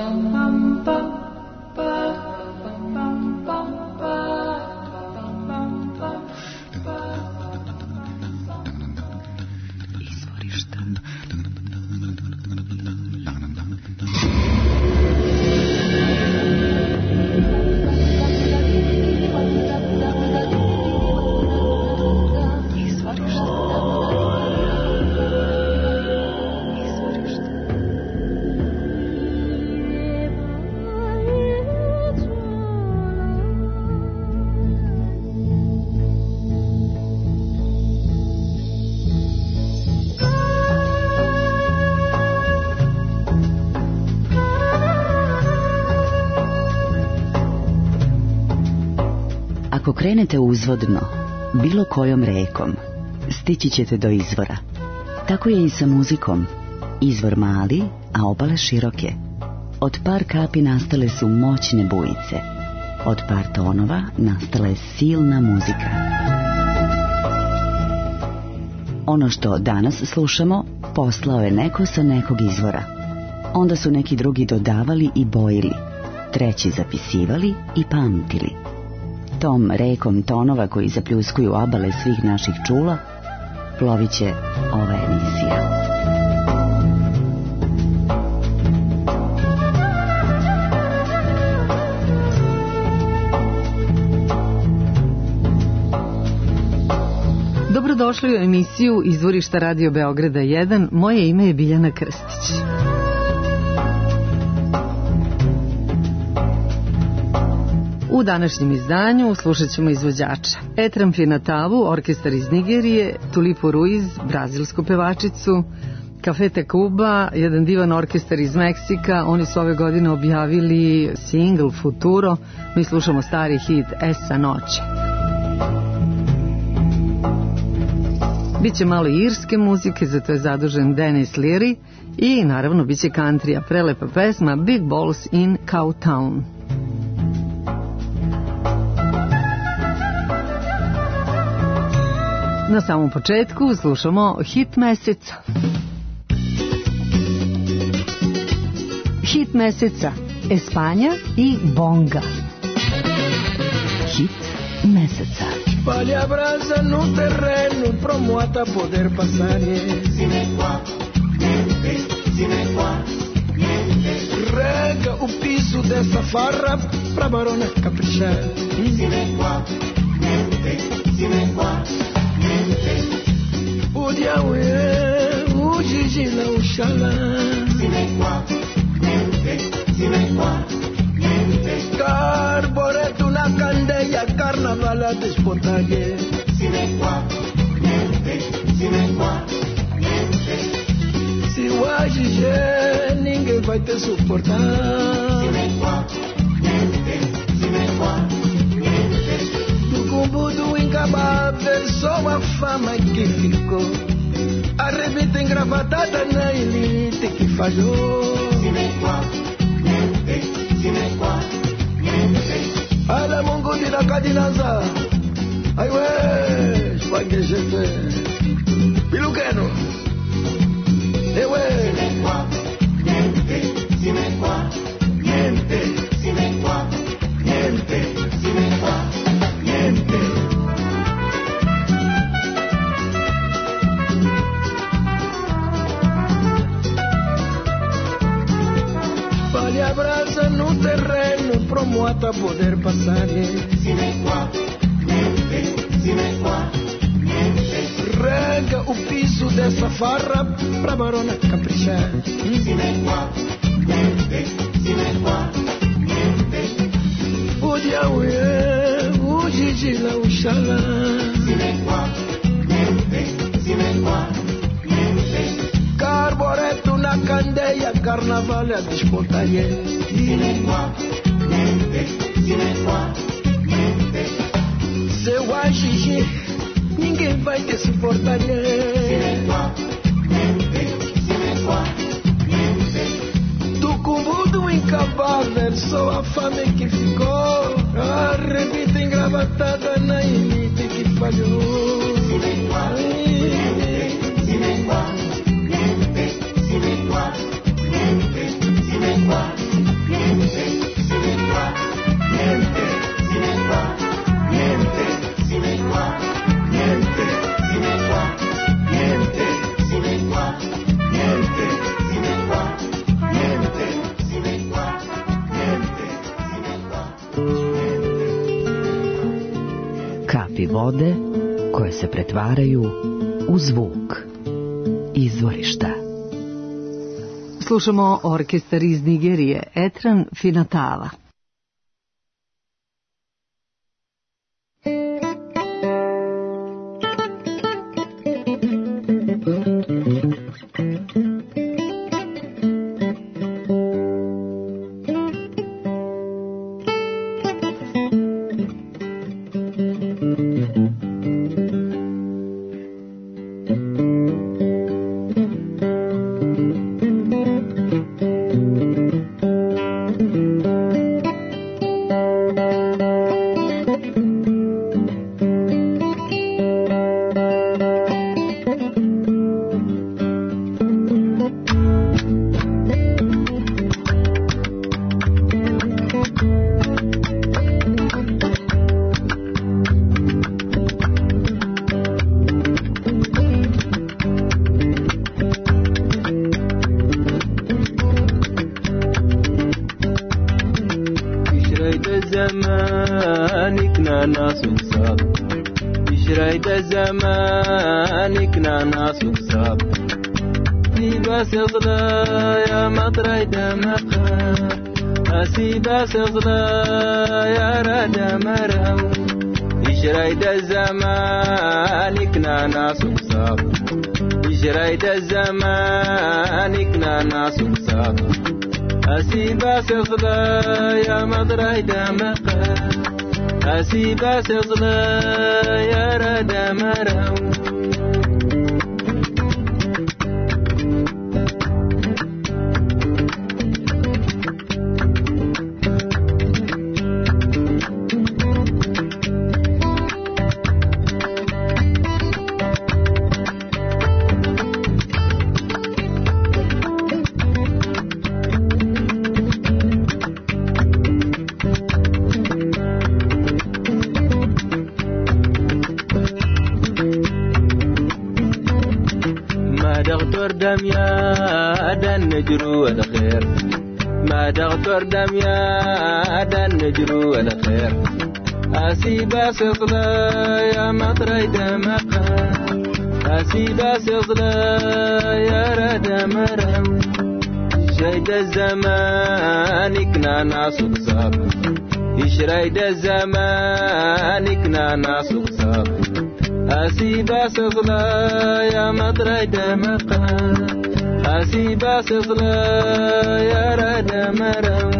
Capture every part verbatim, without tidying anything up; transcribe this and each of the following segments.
Ako krenete uzvodno, bilo kojom rekom, stići ćete do izvora. Tako je i sa muzikom. Izvor mali, a obale široke. Od par kapi nastale su moćne bujice. Od par tonova nastala je silna muzika. Ono što danas slušamo, poslao je neko sa nekog izvora. Onda su neki drugi dodavali i bojili, treći zapisivali i pamtili. Tom rekom tonova koji zapljuskuju obale svih naših čula, plovit će ova emisija. Dobrodošli u emisiju Izvorišta Radio Beograda jedan. Moje ime je Biljana Krstić. U današnjem izdanju slušat ćemo izvođača Etram Finatavu, orkestar iz Nigerije, Tulipu Ruiz, brazilsku pevačicu, Café Tacuba, jedan divan orkestar iz Meksika. Oni su ove godine objavili single Futuro. Mi slušamo stari hit Esa noće. Biće malo irske muzike, zato je zadužen Denis Leary i naravno biće country, prelepa pesma Big Balls in Cowtown. Na samom početku slušamo hit meseca. Hit meseca, Espanja i Bonga. Hit meseca. Palha brasa no terreno, promuata poder passare. Sine qua, niente, sine qua, niente. Rega o piso dessa farra pra barona caprichar. Sine qua, niente, sine qua, niente. O diauê, o gigina, o xalá. Sine qua, niente, sine qua, niente. Carboreto na candeia, carnaval a despontague. Sine qua, niente, sine qua, niente. Se o agigê, ninguém vai te suportar. Sine qua, niente, sine qua, niente. Do cumbudo incabável, só a fama que ficou. Arrebenta engravatada na elite que falhou. Sine qua, niente, sine qua, niente. Ala mongo di la cadinanza. Ai ué, spaghegete. Piluqueno. E ué. Sine qua, niente, sine qua, niente, sine qua, niente, sine qua, niente. Palha brasa no terreno, promuata poder passare. Sine qua, niente, sine qua, niente. Rega o piso dessa farra pra barona caprichar. Sine qua, niente, sine qua, niente. O diauê, o gigila, o xalá. Sine qua, niente, sine qua, niente. Carboreto na candeia, carnaval a despontague. Sine qua, niente, sine qua, niente. Seu agigê, ninguém vai te suportar. Sine qua, niente, sine qua, niente. Do cumbudo incabável, só a fame que ficou. A revista engravatada na elite que falhou. Sine qua, niente, sine qua, niente, sine qua, niente, sine qua, četiri vode koje se pretvaraju u zvuk. Izvorišta. Slušamo orkestar iz Nigerije, Etran Finatava. أسيبا سغلا يا رد مرو دم يا دن نجرو الخير ما دغتر دم يا دن نجرو الخير أسيبا سغلا يا مطري دمقا أسيبا سغلا يا رد مرم شيد الزمان كنا ناسو صاب يشريد الزمان كنا ناسو صاب أسيبا سغلا يا مطري دمقا أسيبا سغلا يا رد مرم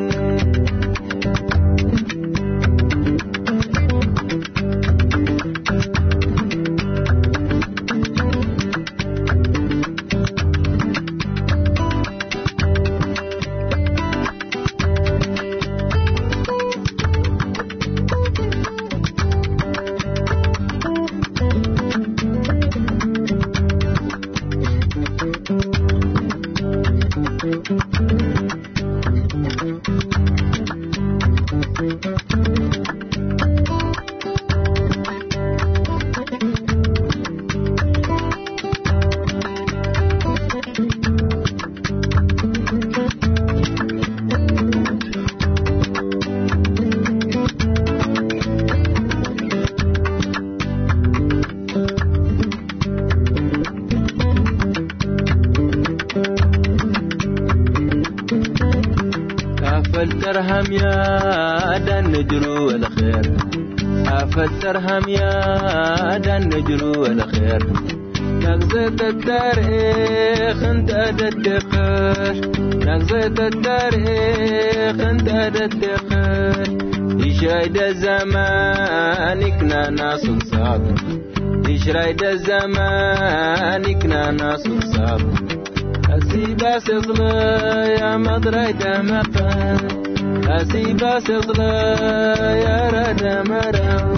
ترهم يا دن نجرو الخير أفترهم يا دن نجرو الخير نغزة التاريخ انت دتخش نغزة التاريخ انت دتخش يشريد الزمان كنا ناس صعب يشريد الزمان كنا ناس صعب أسيبا سغلا يا مطري دمقا أسيبا سغلا يا رد مرو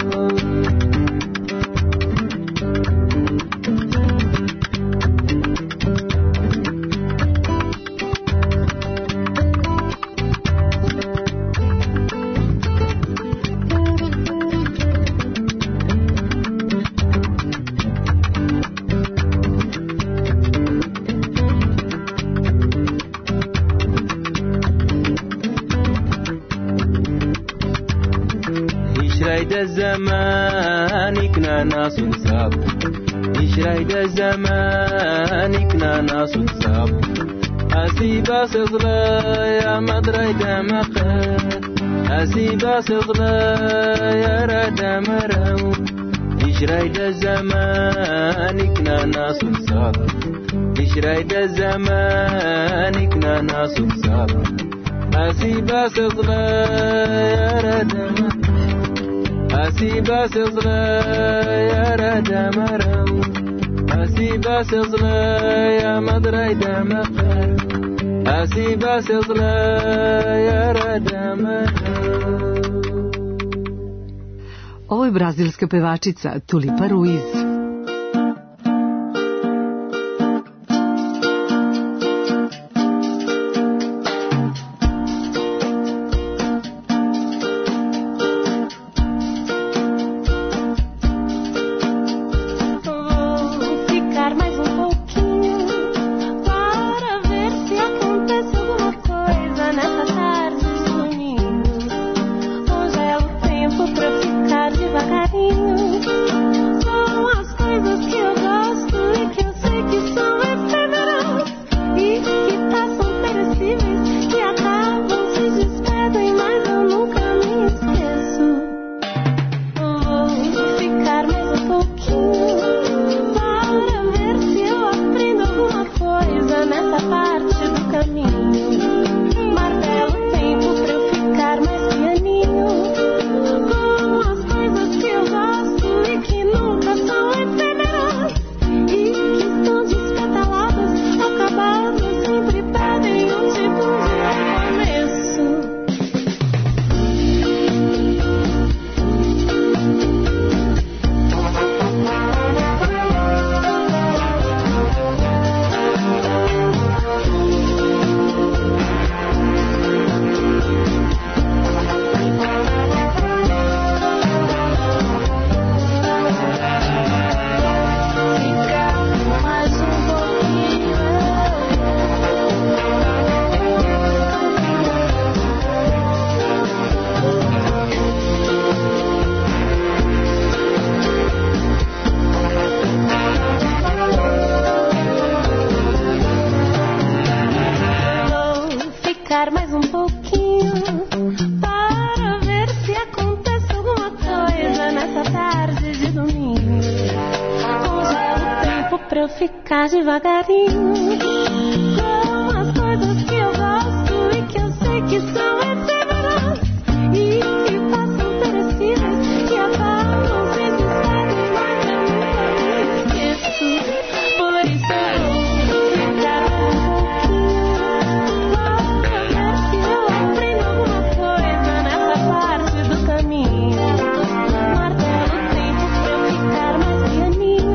الزمان يكنا ناس صاب يشريد الزمان يكنا ناس صاب أسيبا صغلا يا مدري دمقات أسيبا صغلا يا رد مرو يشريد الزمان يكنا ناس صاب يشريد الزمان يكنا ناس صاب أسيبا صغلا يا رد أسيبا صغلا يا رد مرو أسيبا صغلا يا مدري دمقر أسيبا صغلا يا رد مرو. Ovo je brazilska pevačica Tulipa Ruiz. Ficar devagarinho com as coisas que eu gosto e que eu sei que são efêmeras e que passam perecíveis, que acabam sem se saber, mas eu nunca me esqueço. Por isso eu vou ficar um pouquinho para ver se eu aprendo alguma coisa nessa parte do caminho. Martelo o tempo pra eu ficar mais pianinho.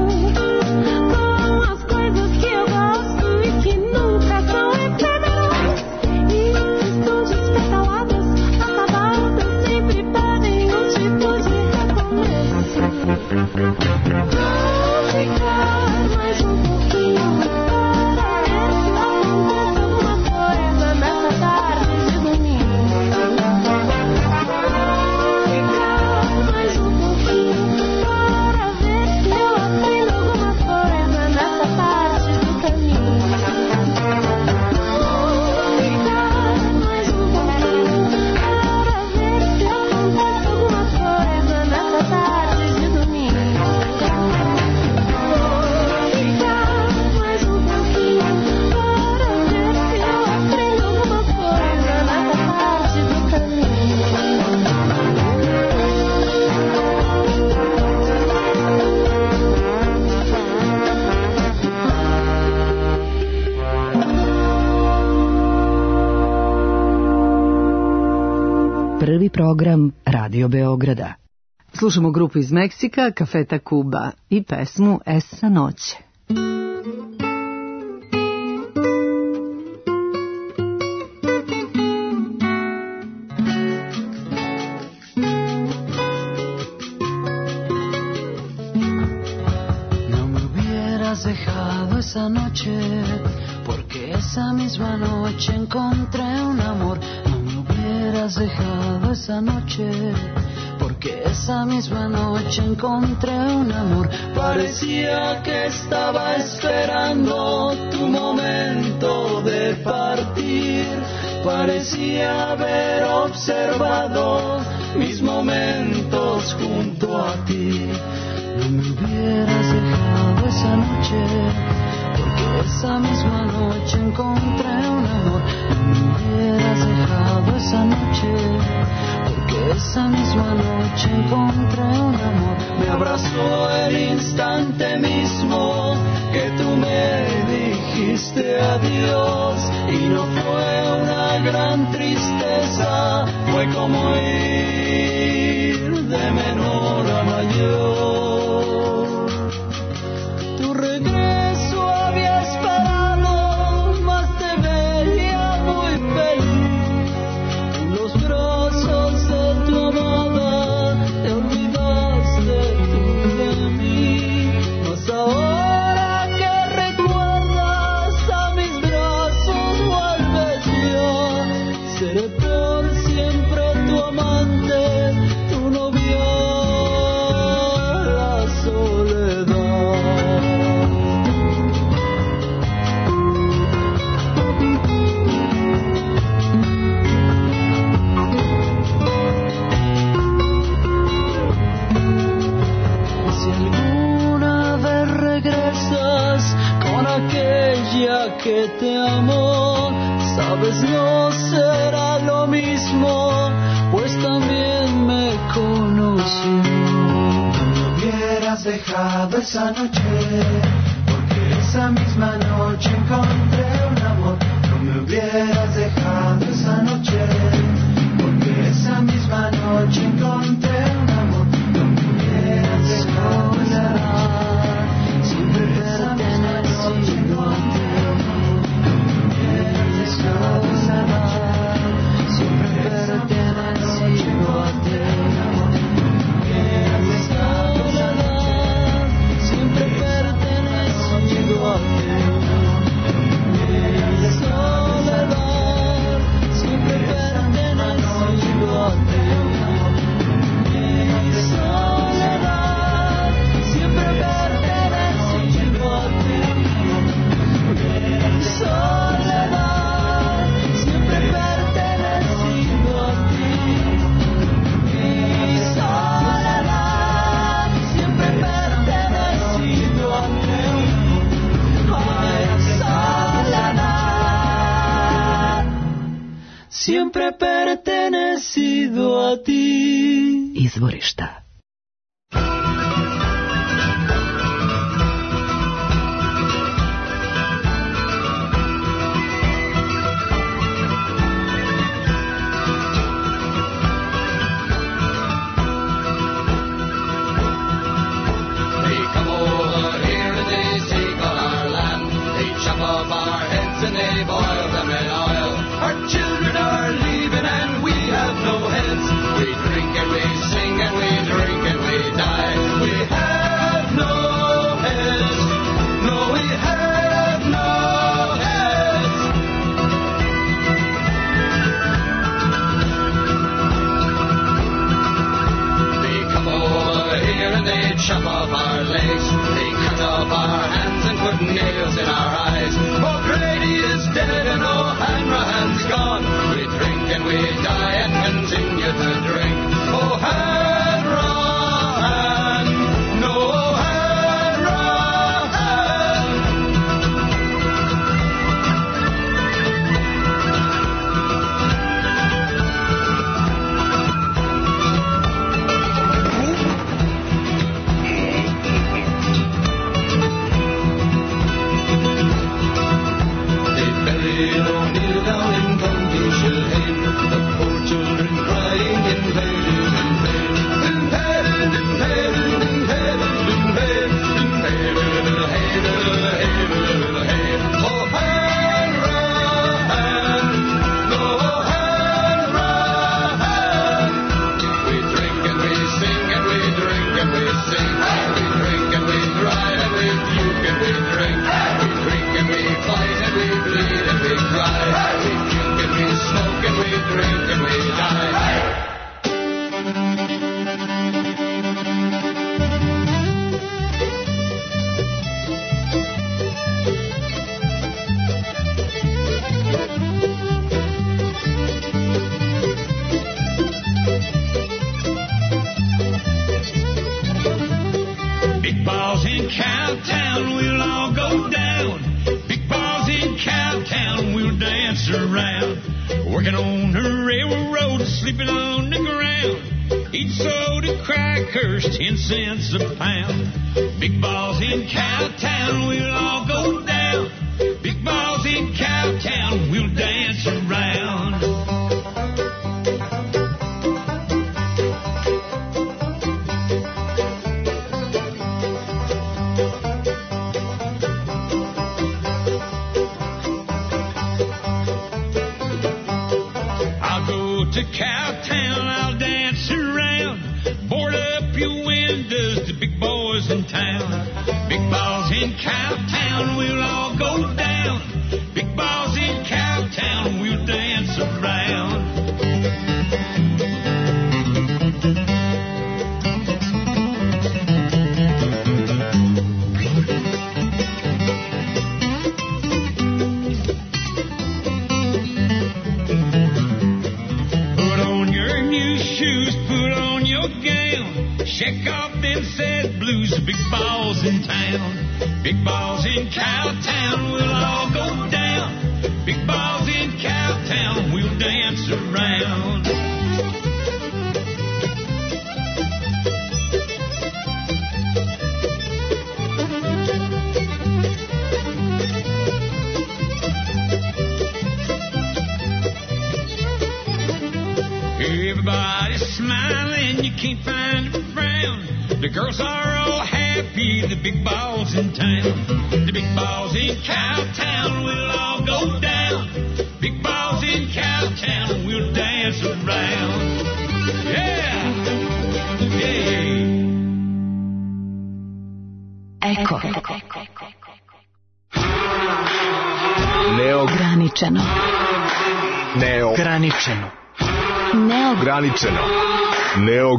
Prvi program Radio Beograda. Slušamo grupu iz Meksika, Café Tacuba i pesmu Esa noće. No me hubieras dejado esa noche, porque esa misma noche encontré un amor. No me hubieras dejado esa noche, porque esa misma noche encontré un amor. Parecía que estaba esperando tu momento de partir, parecía haber observado mis momentos junto a ti. No me hubieras dejado esa noche, porque esa misma noche encontré un amor. No me hubieras dejado esa noche, porque esa misma noche encontré un amor. Me abrazó el instante mismo que tú me dijiste adiós, y no fue una gran tristeza, fue como ir de menor a mayor. Tu regreso había esperado, mas te veía muy feliz. En los brazos de tu amada te olvidaste tú de mí. Mas ahora que recuerdas a mis brazos vuelves ya. Seré por siempre tu amante, tu novia, la soledad. Si alguna vez regresas con aquella que te amó, sabes no será lo mismo, pues también me conoció. No me hubieras dejado esa noche, porque esa misma noche encontré un amor. No me hubieras dejado esa noche, porque esa misma noche encontré un amor. No me hubieras dejado esa noche, siempre pertenecido a ti. Siempre pertenecido a ti. Siempre pertenecido a ti. Soledad, siempre pertenecido a ti. Soledad, siempre pertenecido a ti. Soledad, siempre pertenecido a ti. Mi soledad, siempre pertenecido a ti. Ay, soledad, siempre pertenecido a ti. Izvorišta. And they boil them in oil. Our children are leaving and we have no heads. We drink and we sing and we drink. Working on the railroad, sleeping on the ground. Eat soda crackers, ten cents a pound. Big balls in Cowtown, we'll all go down. Big balls in Cowtown, we'll dance around. I'll go to Cowtown, I'll dance around. Board up your windows, the big boys in town. Big balls in Cowtown, we'll all go down. Big balls in Cowtown, we'll dance around. Put on your new shoes, put on your gown. Shake off them sad blues, big balls in town. Big balls in Cowtown, we'll all go down. Big balls in Cowtown, we'll dance around. Everybody's smiling, you can't find a frown. The girls are all happy, the big balls in town. The big balls in Cowtown, we'll all go down. Big balls in Cowtown, we'll dance around. Yeah! Yeah! Eko. Neograničeno. Neograničeno. Neograničeno. Neog...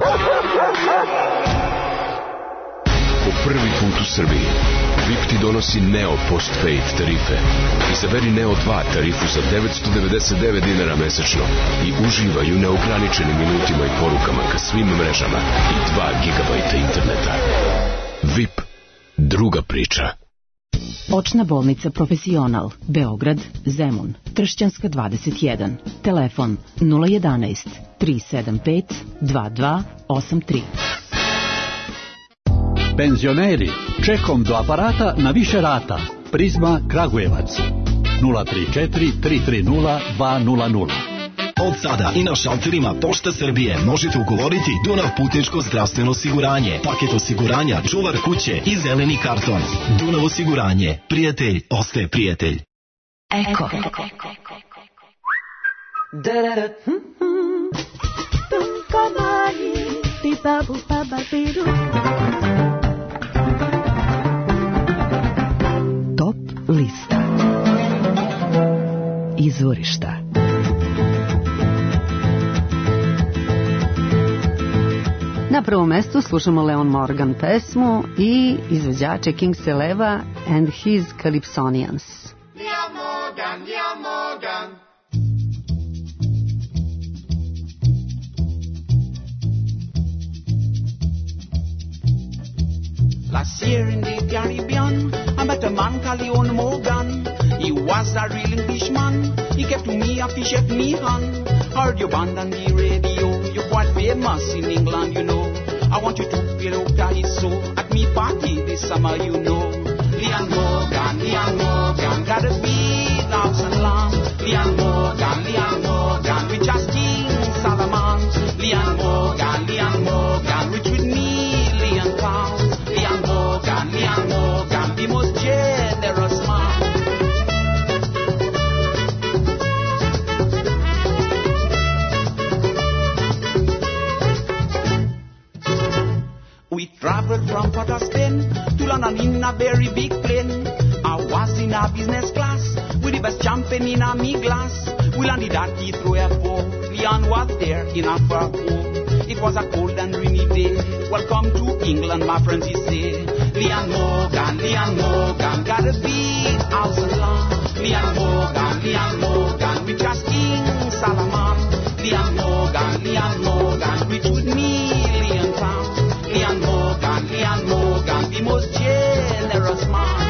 Po prvi put u Srbiji V I P ti donosi Neo Postpaid tarife. Izaberi Neo dva tarifu za devetsto devedeset devet dinara mesečno i uživaj u neograničenim minutima i porukama ka svim mrežama i dva gigabajta interneta. V I P. Druga priča. Očna bolnica Profesional, Beograd, Zemun, Tršćanska dvadeset jedan. Telefon nula jedanaest tri sedam pet dva dva osam tri. Penzioneri, čekom do aparata na više rata. Prizma Kragujevac nula tri četiri tri tri nula dva nula nula. Od sada i na šalterima Pošte Srbije možete ugovoriti Dunav putničko zdravstveno osiguranje, paket osiguranja, čuvar kuće i zeleni karton. Dunav osiguranje. Prijatelj ostaje prijatelj. Eko. Top lista. Izvorišta. Na prvom mestu slušamo Leon Morgan pesmu i izvođače Kings Eleva and his Calypsonians. Leon Morgan, Leon Morgan. Last year in the Caribbean, I met a man called Leon Morgan. He was a real Englishman. He kept to me a fish at me hand. Heard your band on the radio. You're quite famous in England, you know. I want you to get out of his soul at me party this summer, you know. Leon Morgan, Leon Morgan, got a big house and land. Leon Morgan, Leon Morgan, we just King Solomon. Leon Morgan, Leon Morgan, rich with million pounds. Leon Morgan, Leon Morgan, the most generous man. We traveled from Port of Spain to London in a very big plane. I was in a business class with the best champagne in a me glass. We landed at Heathrow Airport. Leon was there in a fur coat. It was a cold and rainy day. Welcome to England, my friends, he say. Leon Morgan, Leon Morgan, got a big house and land. Leon Morgan, Leon Morgan, we just King Solomon. Leon Morgan, Leon Morgan, rich with million pounds. Leon Morgan, Leon Morgan, the most generous man.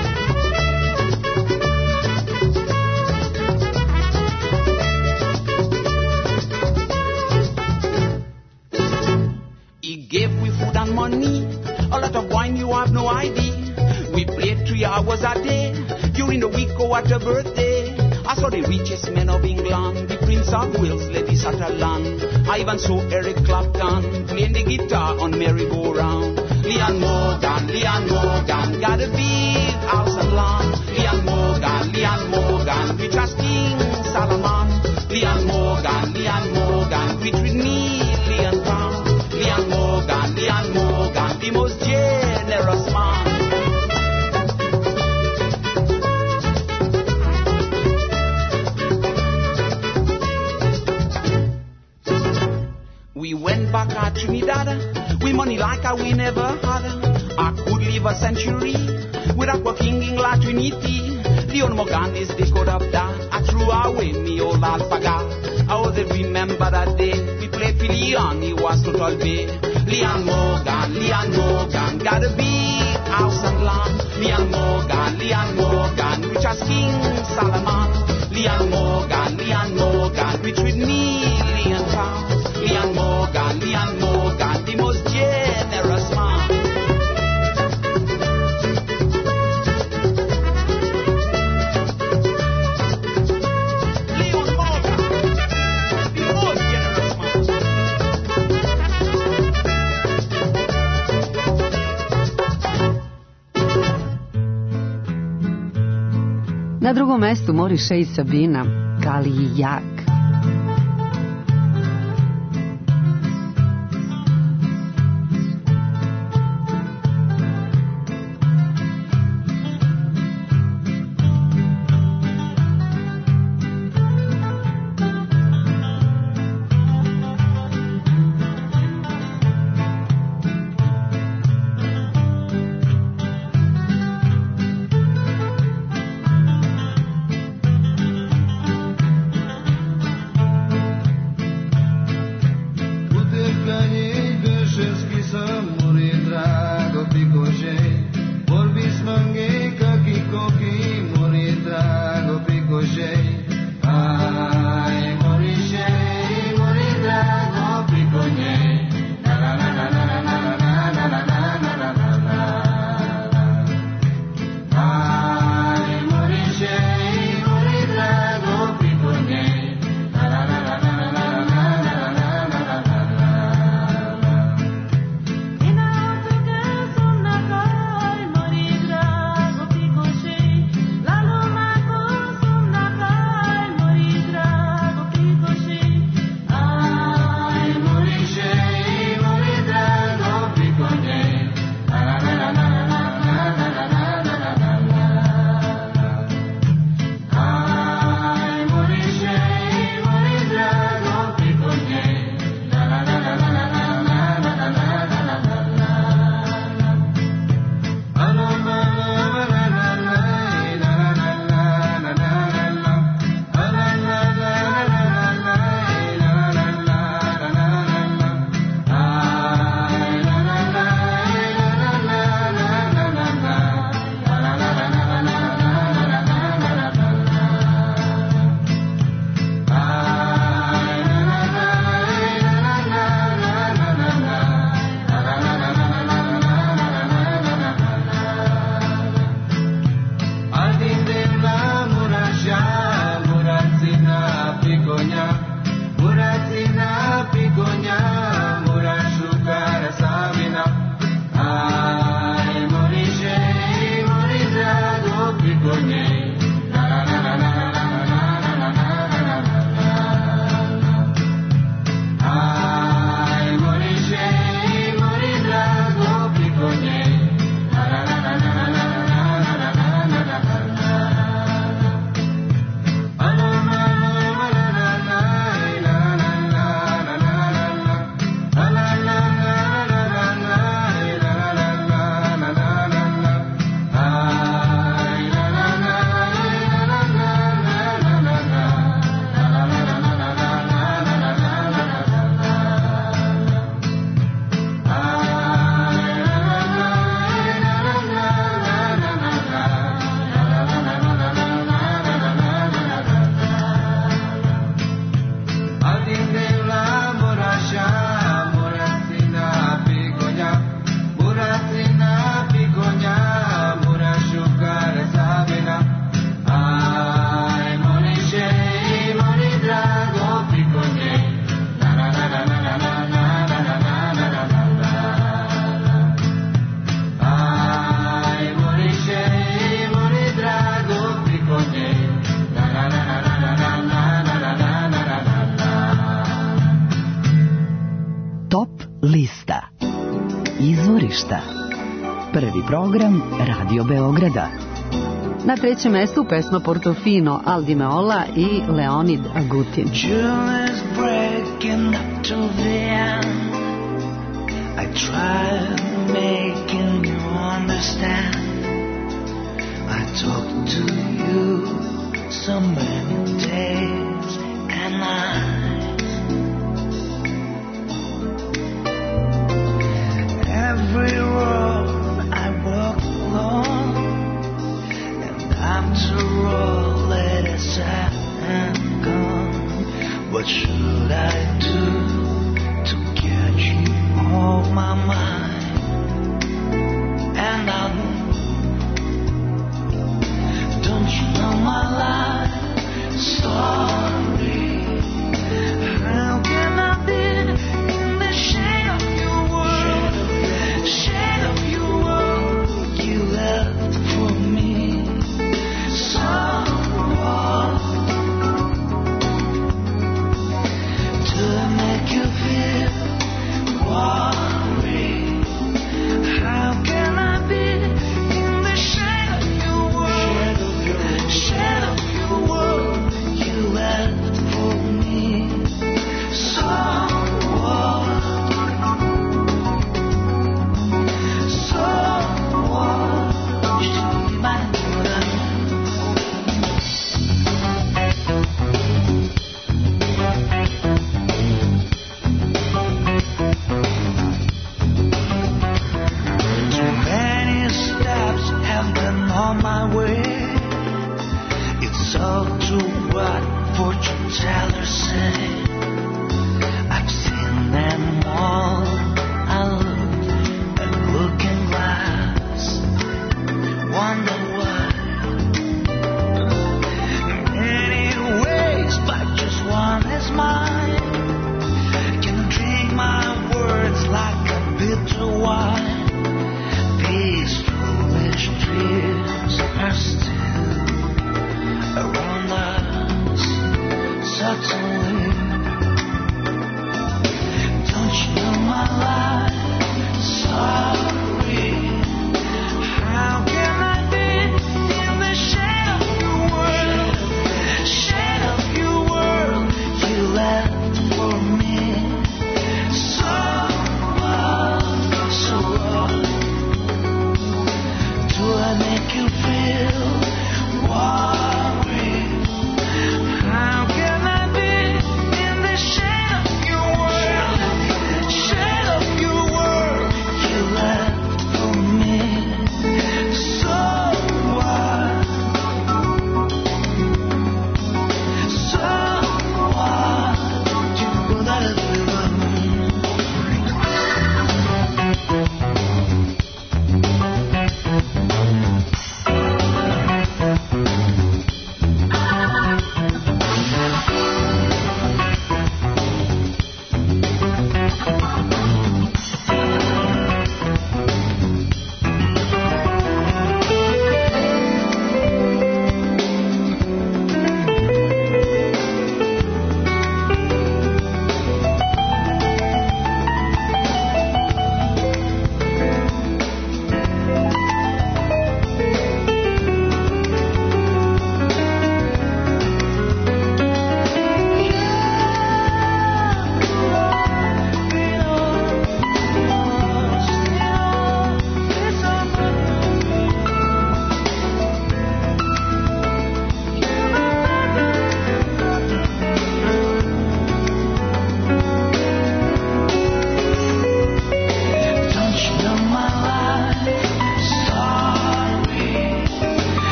a day. During the week or at a birthday, I saw the richest men of England, the Prince of Wales, Lady Sutherland. I even saw Eric Clapton playing the guitar on merry-go-round. Leon Morgan, Leon Morgan, got a big house and land. Leon Morgan, Leon Morgan, rich as King Solomon. Leon Morgan, Leon Morgan, rich with million pounds. Leon Morgan, Leon Morgan, the most generous man. We went back at Trinidad, we money like a we never had. I could live a century without working in La Trinity. Leon Morgan is the code of that. I threw away me old alpaca. I was remember that day we played for Leon, he was total bay. Leon Morgan, Leon Morgan, got a big house and land. Leon Morgan, Leon Morgan, rich as King Solomon. Leon Morgan, Leon Morgan, rich with million pounds. Leon Morgan, Leon Morgan, the most generous man. Leon Morgan, the most generous man. Na drugom mestu Morrissey i Sabina, Kali i Jak. Lista. Izvorišta. Prvi program Radio Beograda. Na trećem mestu pesma Portofino, Aldi Meola i Leonid Agutin. June is breaking up to the end. I tried making you understand. I talked to you so many days and nights. Every road I walk along, and after all it is said and gone, what should I do?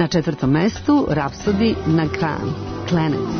Na četvrtom mestu Rhapsody na Can, Clarence.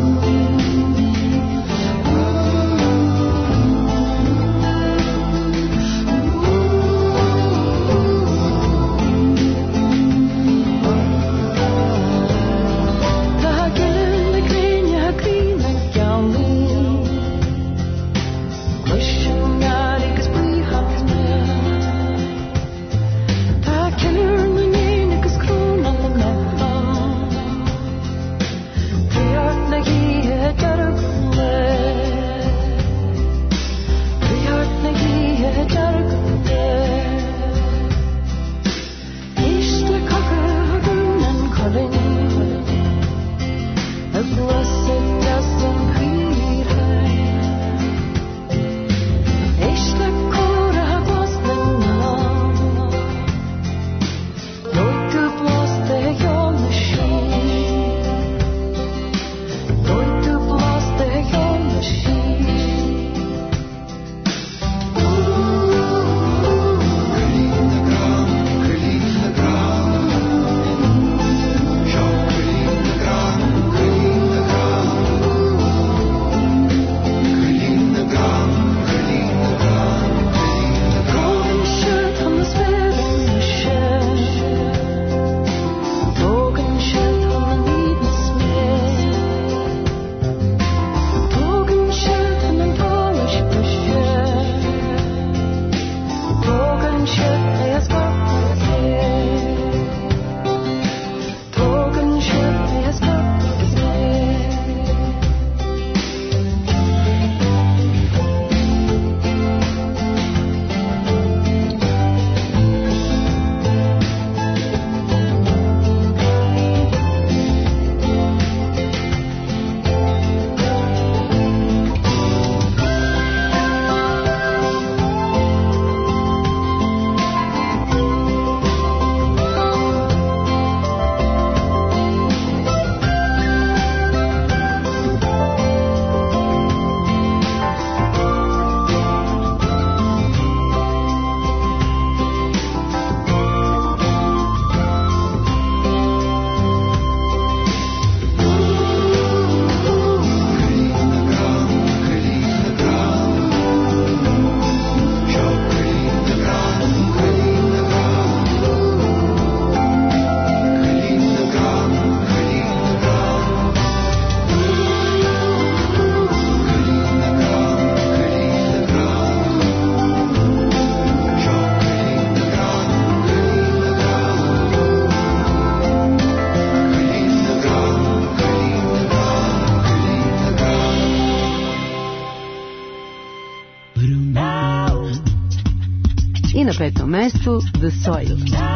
I na petom mestu The Soil,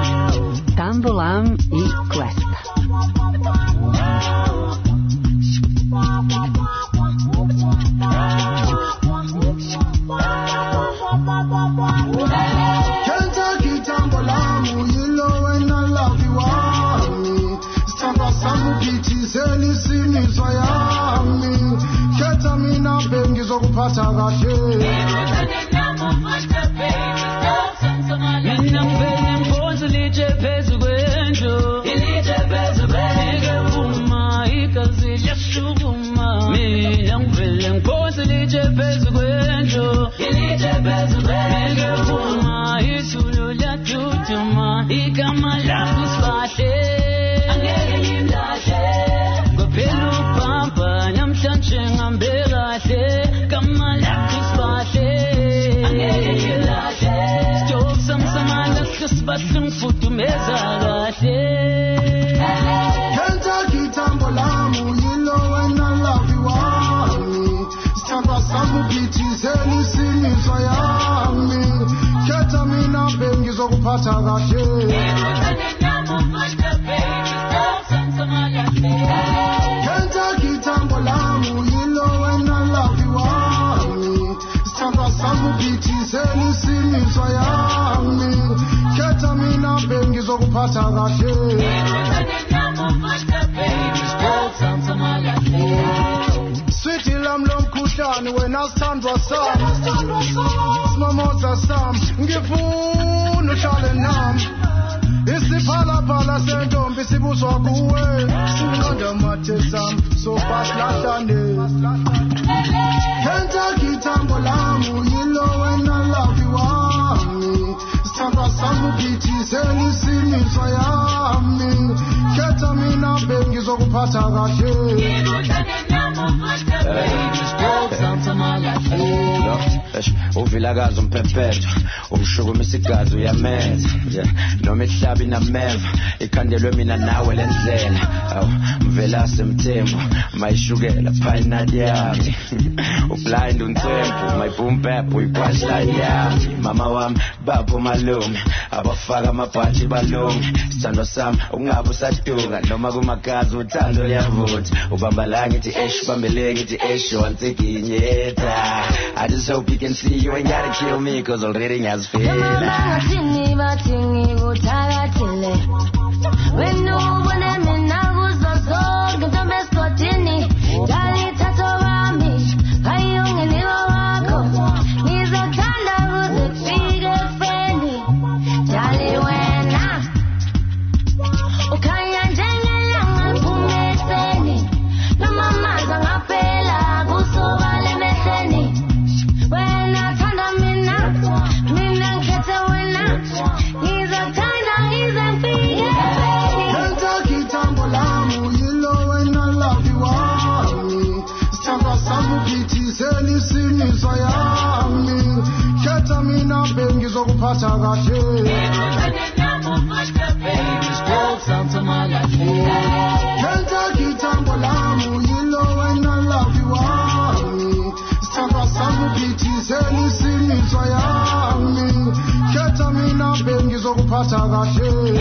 Tambo Lam i Questa. Kentucky Tambo Lam, you know when I love you want me. Samba Samu Pichi Zeni Sini Swayami. Ketamina Bengi Zokupata Gashe. Kentucky Tambo Lam, you know when I love you want me. Samba Samu Pichi Zeni Sini Swayami. Ketamina Bengi Zokupata Gashe. Kentucky Tambo Lam, you know when I love you want me. Samba Samu Pichi Zeni Sini Swayami. Ketamina Bengi Zokupata Gashe. Sweetie Lam Lam Kushani when I stand for some. Mamaza Sam, Gifu no Shalenam. It's the pala Pala sentombi sibuswa kuwe Sinqonda mathesam so paslahlane Kentucky tambo lamu yilo wena love you wami Sithandwa sami uphithise ngisimizwa yami Khetha mina bengizokuphatha kahle uvilakazi umpephetho umshukumisa igazi uyamenza noma ihlabi inameva ikhandelwe mina nawe lendlela awu mvelase mthembu mayishukela phayinali yami ublind unthembu my boom bap uyipunchline yami mama wami bapho malume abafaka amabhathi balunge sithandwa sami ungabe usaduka noma kumagazi uthando liyavutha ubamba la ngithi esh bambele ngithi esh wantsiginyetha I just hope you can see you ain't gotta kill me cause already has failed Kuphatha kahle Kentucky tambo lamu yilo wena love you wami Sithandwa sami uphithise ngisimizwa yami Khetha mina bengizokuphatha kahle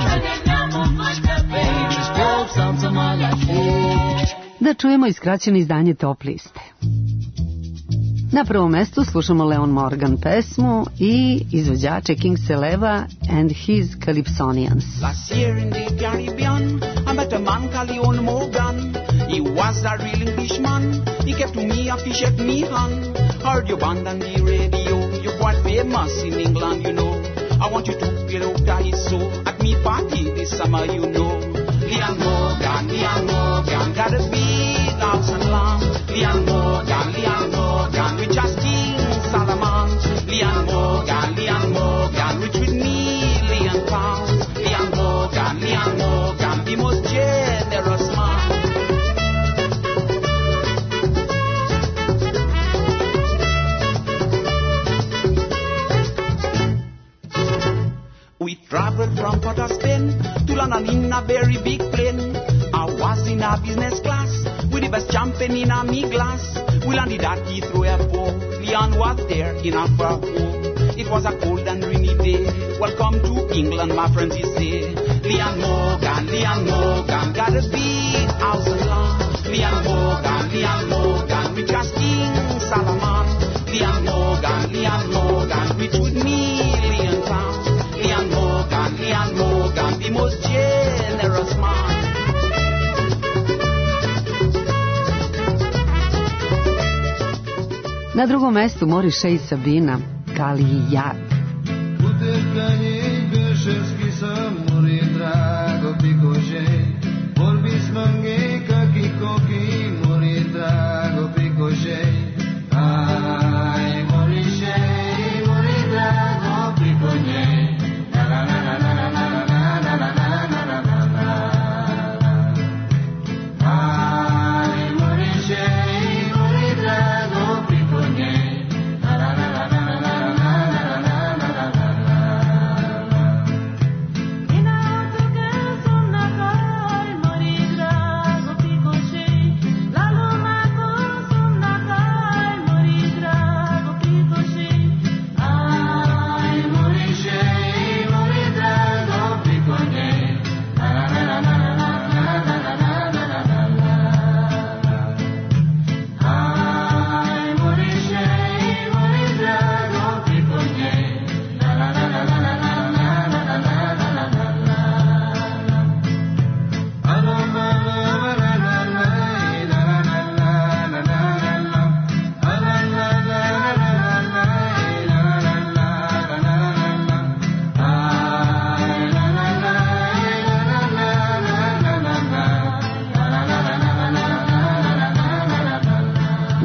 Da čujemo iskraćeno izdanje Top liste. Na prvom mestu slušamo Leon Morgan pesmu i izvođače King Seleva and his Calypsonians. Last year in the Caribbean, I met a man called Leon Morgan. He was a real Englishman. He kept to me a fish at me hand. Heard your band on the radio. You're quite famous in England, you know. I want you to get out of his soul at me party this summer, you know. Leon Morgan, Leon Morgan, got a big house and land. Leon Morgan, Leon Morgan, with just King Solomon. Leon Morgan, Leon Morgan, rich with million pounds. Leon Morgan, Leon Morgan, the most generous man. We traveled from Port of Spain to London in a very big plane. I was in a business class with the best champagne in a me glass. We landed at Heathrow Airport. Leon was there in a fur coat. It was a cold and rainy day. Welcome to England, my friends, he say. Leon Morgan, Leon Morgan, got a big house and land. Leon Morgan, Leon Morgan, rich as King Solomon. Leon Morgan, Leon Morgan, rich with million pounds. Leon Morgan, Leon Morgan, the most generous man. Na drugom mestu Moriše i Sabina, Kali i Jad. Utrkanje beševski sam mori drago pikože. Borbi smange kaki koki mori drago pikože. Aj Moriše mori drago pikože. Na na na na na na na na na na na na na. Aj Moriše mori drago pikože. Na na na na na na na na na na na.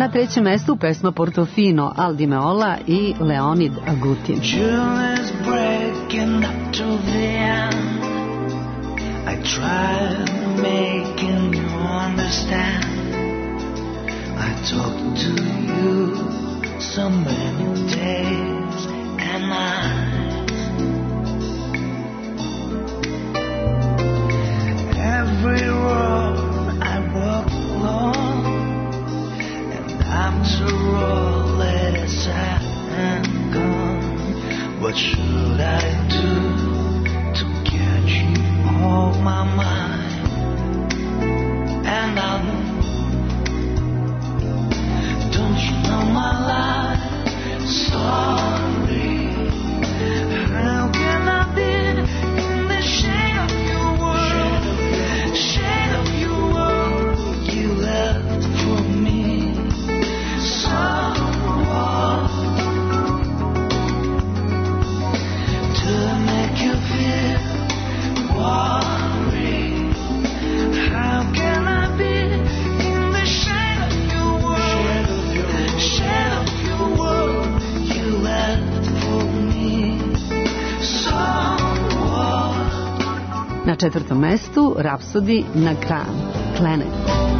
Na trećem mestu pesma Portofino, Aldi Meola i Leonid Agutin. Jewel's breaking up to the end. I tried making you understand. I talked to you so many days and nights. Every road I walk along, and after all that is said and gone, what should I do to get you off my mind? And I know, don't you know my life? Sorry, how can I be in the shade of your world? Shade of your world you left for me. Someone to make you feel worried. How can I be in the shade of your world? Shade of your world you left for me. Someone. Na četvrtom mestu Rhapsody na Grand Planet.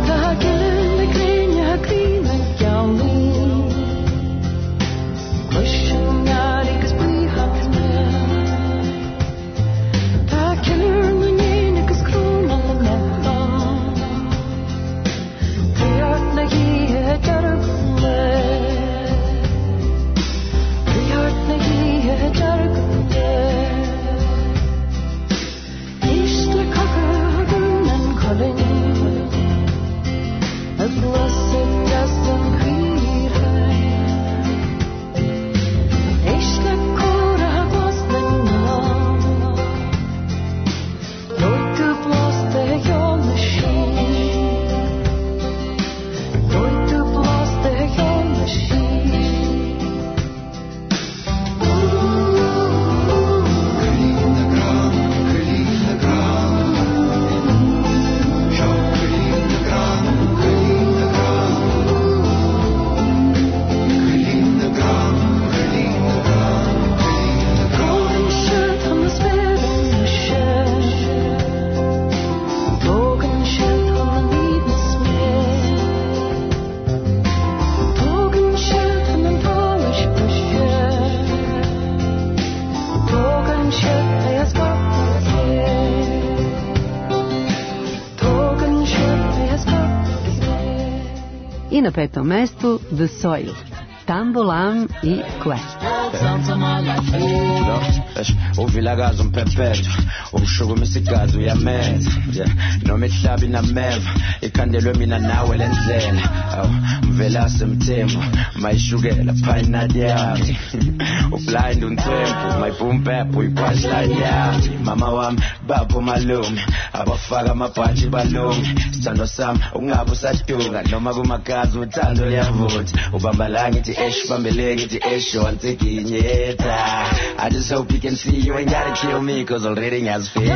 I na petom mestu The Soil, Tambo Lam i Quest. Ouvi lagazo um perpétuo, umshugo misikazo yamenza, noma ehlabi nameva, ikhandelo mina nawe lendlela, aw mvela semthembu, mayishukela phina yami, ublind unthembu, my boom bap uyipunchline yami, mama wami bapho malume, abafaka amabhaji balunge, sithando sami ungabe usadunga, noma kumagazi uthando liyavutha, ubambala ngithi esh bambele ngithi esh wantsikinyeta. I just hope you can see you ain't gotta kill me cause already has failed.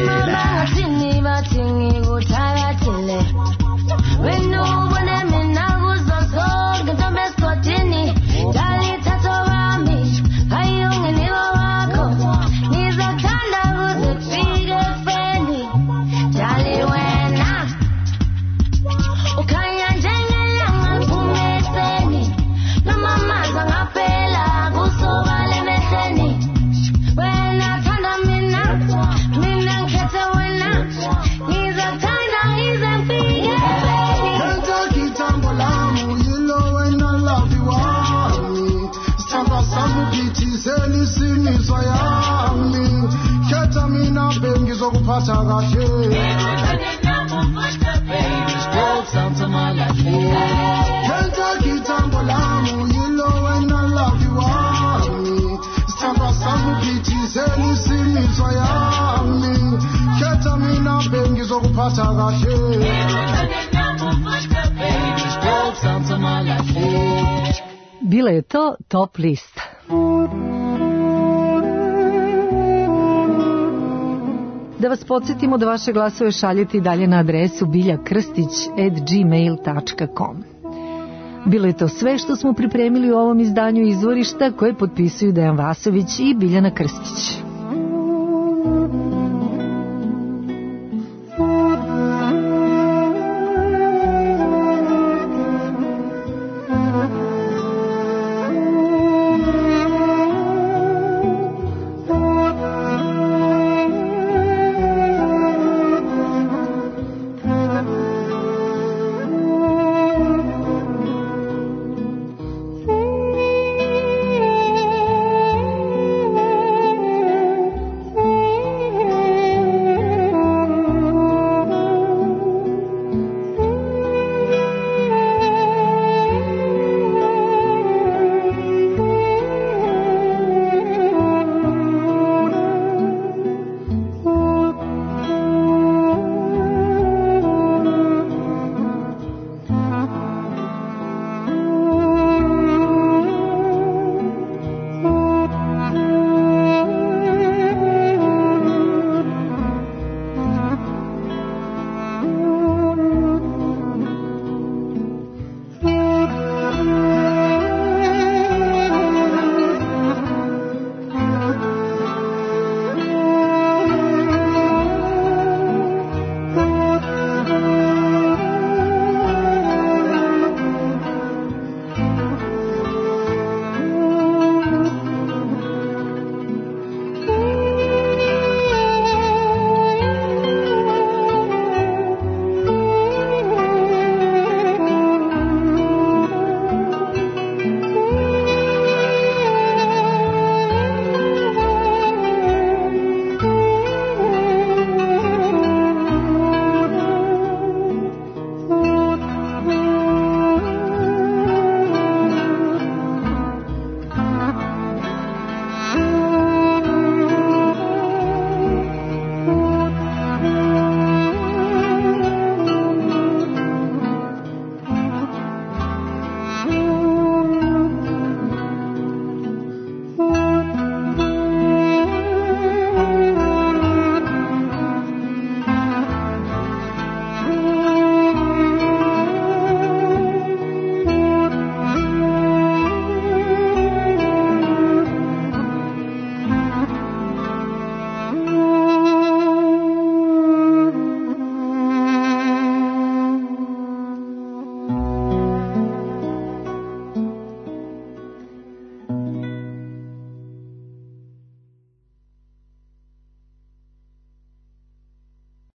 Bila je to Top lista. Da vas podsjetimo da vaše glasove šaljete i dalje na adresu biljakrstić at gmail dot com. Bilo je to sve što smo pripremili u ovom izdanju Izvorišta koje potpisuju Dejan Vasović i Biljana Krstić.